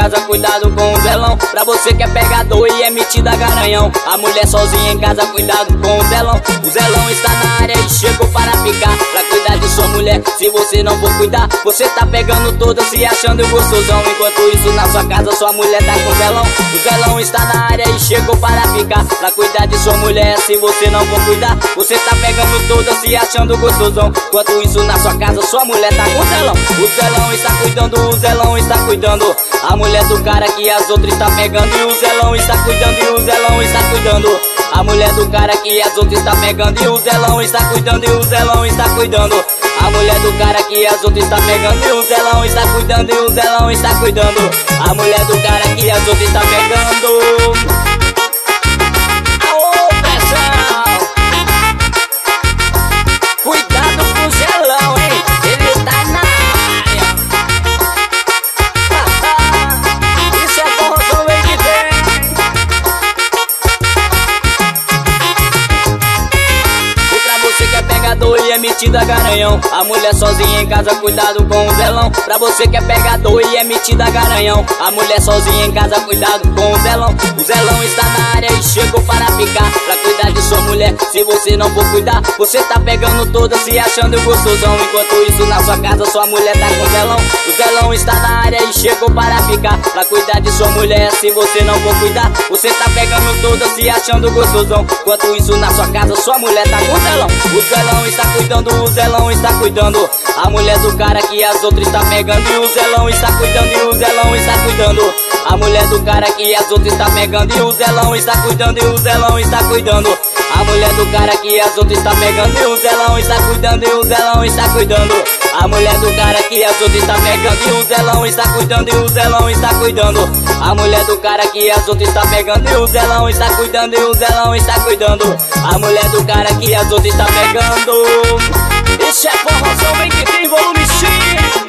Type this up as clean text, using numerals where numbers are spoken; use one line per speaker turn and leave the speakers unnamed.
casa, cuidado com o zelão. Pra você que é pegador e é metida garanhão. A mulher sozinha em casa, cuidado com o zelão. O zelão está na área e chegou para ficar. Pra cuidar de sua mulher, se você não for cuidar, você tá pegando todas e achando gostosão. Enquanto isso na sua casa, sua mulher tá com zelão. O zelão está na área e chegou para ficar. Pra cuidar de sua mulher, se você não for cuidar, você tá pegando todas e achando gostosão. Enquanto isso na sua casa, sua mulher tá com zelão. O zelão está cuidando, o zelão está cuidando. A mulher do cara que as outras está pegando. E o zelão está cuidando, e o zelão está cuidando. A mulher do cara que as outras está pegando. E o zelão está cuidando, e o zelão está cuidando. A mulher do cara que as outras está pegando. E o zelão está cuidando, e o zelão está cuidando. A mulher do cara que as outras está pegando. Aô, pressão! Cuidado com o zelão, hein? Ele tá na área. Isso é corrosão, vem que vem. E pra você que é pegador e é metida garanhão, a mulher sozinha em casa, cuidado com o zelão. Pra você que é pegador e é metida garanhão, a mulher sozinha em casa, cuidado com o zelão. O zelão está na área e chegou para ficar. Pra cuidar de sua mulher, se você não for cuidar, você tá pegando todas e achando gostosão. Enquanto isso na sua casa, sua mulher tá com zelão. O zelão está na área e chegou para ficar. Pra cuidar de sua mulher, se você não for cuidar, você tá pegando todas e achando gostosão. Enquanto isso na sua casa, sua mulher tá com zelão. O zelão está cuidando, o zelão está cuidando. A mulher do cara que as outras está pegando. E o zelão está cuidando, e o zelão está cuidando. A mulher do cara que as outras está pegando. E o zelão está cuidando, e o zelão está cuidando. A mulher do cara que as outras está pegando. E o zelão está cuidando, e o zelão está cuidando. A mulher do cara que as outras está pegando. E o zelão está cuidando, e o zelão está cuidando. A mulher do cara que as outras está pegando. E o zelão está cuidando, e o zelão está cuidando. A mulher do cara que as outras está pegando. Isso é forrozão, vem que tem volume X.